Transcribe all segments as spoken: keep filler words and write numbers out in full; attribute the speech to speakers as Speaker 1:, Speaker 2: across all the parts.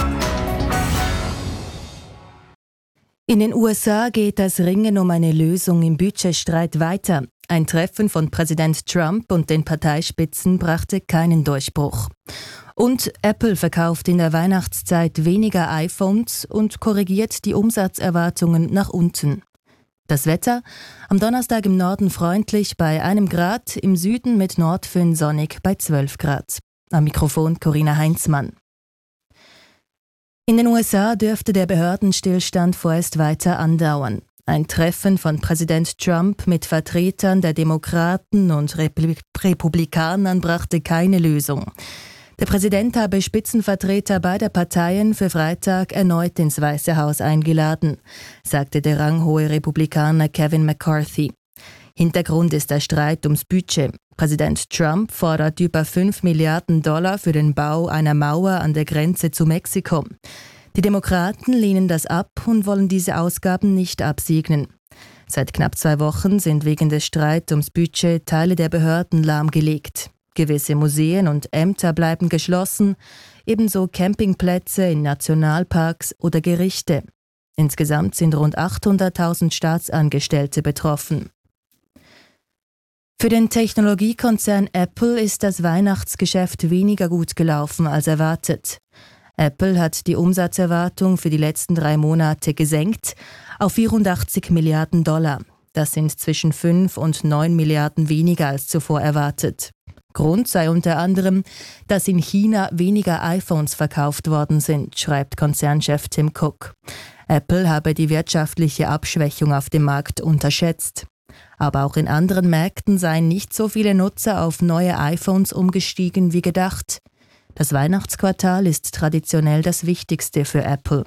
Speaker 1: In den U S A geht das Ringen um eine Lösung im Budgetstreit weiter. Ein Treffen von Präsident Trump und den Parteispitzen brachte keinen Durchbruch. Und Apple verkauft in der Weihnachtszeit weniger iPhones und korrigiert die Umsatzerwartungen nach unten. Das Wetter? Am Donnerstag im Norden freundlich bei einem Grad, im Süden mit Nordföhn sonnig bei zwölf Grad. Am Mikrofon Corinna Heinzmann. In den U S A dürfte der Behördenstillstand vorerst weiter andauern. Ein Treffen von Präsident Trump mit Vertretern der Demokraten und Repub- Republikanern brachte keine Lösung. Der Präsident habe Spitzenvertreter beider Parteien für Freitag erneut ins Weiße Haus eingeladen, sagte der ranghohe Republikaner Kevin McCarthy. Hintergrund ist der Streit ums Budget. Präsident Trump fordert über fünf Milliarden Dollar für den Bau einer Mauer an der Grenze zu Mexiko. Die Demokraten lehnen das ab und wollen diese Ausgaben nicht absegnen. Seit knapp zwei Wochen sind wegen des Streits ums Budget Teile der Behörden lahmgelegt. Gewisse Museen und Ämter bleiben geschlossen, ebenso Campingplätze in Nationalparks oder Gerichte. Insgesamt sind rund achthunderttausend Staatsangestellte betroffen. Für den Technologiekonzern Apple ist das Weihnachtsgeschäft weniger gut gelaufen als erwartet. Apple hat die Umsatzerwartung für die letzten drei Monate gesenkt auf vierundachtzig Milliarden Dollar. Das sind zwischen fünf und neun Milliarden weniger als zuvor erwartet. Grund sei unter anderem, dass in China weniger iPhones verkauft worden sind, schreibt Konzernchef Tim Cook. Apple habe die wirtschaftliche Abschwächung auf dem Markt unterschätzt. Aber auch in anderen Märkten seien nicht so viele Nutzer auf neue iPhones umgestiegen wie gedacht. Das Weihnachtsquartal ist traditionell das wichtigste für Apple.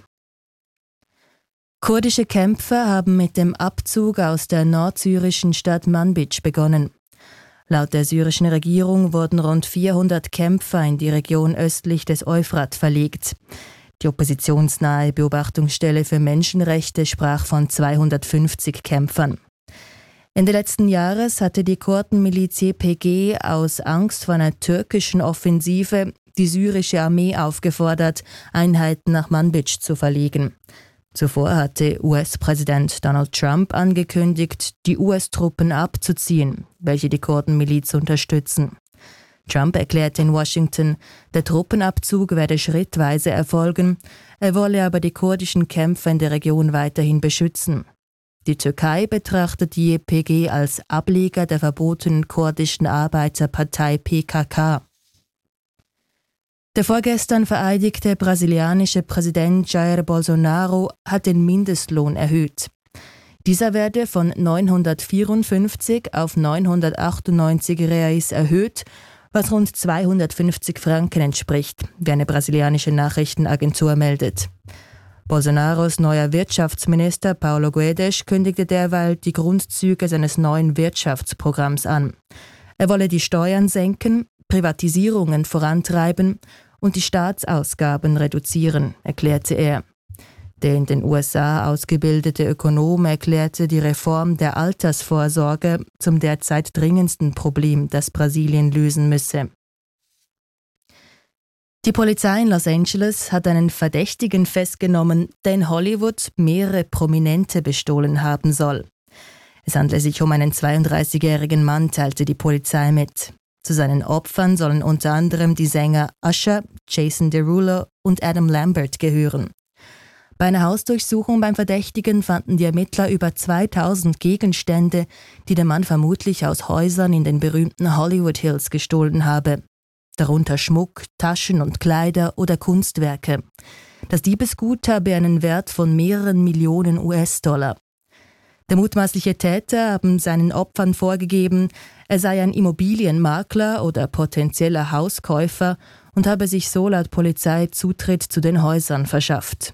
Speaker 1: Kurdische Kämpfer haben mit dem Abzug aus der nordsyrischen Stadt Manbij begonnen. Laut der syrischen Regierung wurden rund vierhundert Kämpfer in die Region östlich des Euphrat verlegt. Die oppositionsnahe Beobachtungsstelle für Menschenrechte sprach von zweihundertfünfzig Kämpfern. Ende letzten Jahres hatte die Kurdenmiliz Y P G aus Angst vor einer türkischen Offensive die syrische Armee aufgefordert, Einheiten nach Manbij zu verlegen. Zuvor hatte U S-Präsident Donald Trump angekündigt, die U S-Truppen abzuziehen, welche die Kurdenmiliz unterstützen. Trump erklärte in Washington, der Truppenabzug werde schrittweise erfolgen, er wolle aber die kurdischen Kämpfer in der Region weiterhin beschützen. Die Türkei betrachtet die Y P G als Ableger der verbotenen kurdischen Arbeiterpartei P K K. Der vorgestern vereidigte brasilianische Präsident Jair Bolsonaro hat den Mindestlohn erhöht. Dieser werde von neunhundertvierundfünfzig auf neunhundertachtundneunzig Reais erhöht, was rund zweihundertfünfzig Franken entspricht, wie eine brasilianische Nachrichtenagentur meldet. Bolsonaros neuer Wirtschaftsminister Paulo Guedes kündigte derweil die Grundzüge seines neuen Wirtschaftsprogramms an. Er wolle die Steuern senken, Privatisierungen vorantreiben und die Staatsausgaben reduzieren, erklärte er. Der in den U S A ausgebildete Ökonom erklärte die Reform der Altersvorsorge zum derzeit dringendsten Problem, das Brasilien lösen müsse. Die Polizei in Los Angeles hat einen Verdächtigen festgenommen, der in Hollywood mehrere Prominente bestohlen haben soll. Es handle sich um einen zweiunddreißigjährigen Mann, teilte die Polizei mit. Zu seinen Opfern sollen unter anderem die Sänger Usher, Jason Derulo und Adam Lambert gehören. Bei einer Hausdurchsuchung beim Verdächtigen fanden die Ermittler über zweitausend Gegenstände, die der Mann vermutlich aus Häusern in den berühmten Hollywood Hills gestohlen habe. Darunter Schmuck, Taschen und Kleider oder Kunstwerke. Das Diebesgut habe einen Wert von mehreren Millionen U S-Dollar. Der mutmaßliche Täter haben seinen Opfern vorgegeben, er sei ein Immobilienmakler oder potenzieller Hauskäufer und habe sich so laut Polizei Zutritt zu den Häusern verschafft.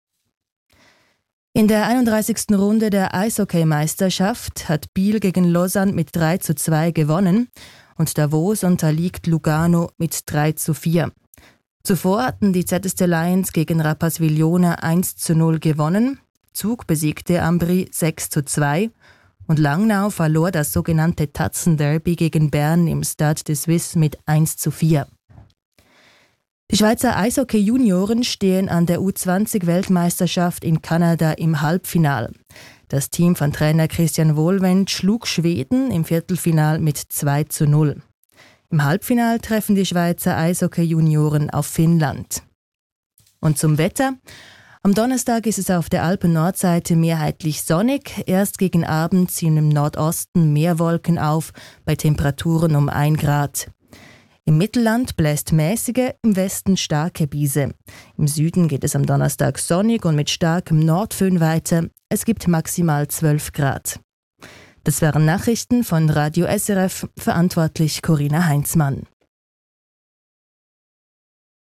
Speaker 1: In der einunddreißigsten Runde der Eishockey-Meisterschaft hat Biel gegen Lausanne mit drei zu zwei gewonnen und Davos unterliegt Lugano mit drei zu vier. Zuvor hatten die Z S C Lions gegen Rapperswil-Jona eins zu null gewonnen, Zug besiegte Ambri sechs zu zwei und Langnau verlor das sogenannte Tatzenderby gegen Bern im Stade de Suisse mit eins zu vier. Die Schweizer Eishockey-Junioren stehen an der U zwanzig Weltmeisterschaft in Kanada im Halbfinale. Das Team von Trainer Christian Wohlwend schlug Schweden im Viertelfinal mit zwei zu null. Im Halbfinal treffen die Schweizer Eishockey-Junioren auf Finnland. Und zum Wetter. Am Donnerstag ist es auf der Alpen-Nordseite mehrheitlich sonnig. Erst gegen Abend ziehen im Nordosten mehr Wolken auf, bei Temperaturen um ein Grad. Im Mittelland bläst mäßige, im Westen starke Brise. Im Süden geht es am Donnerstag sonnig und mit starkem Nordföhn weiter. Es gibt maximal zwölf Grad. Das waren Nachrichten von Radio S R F, verantwortlich Corinna Heinzmann.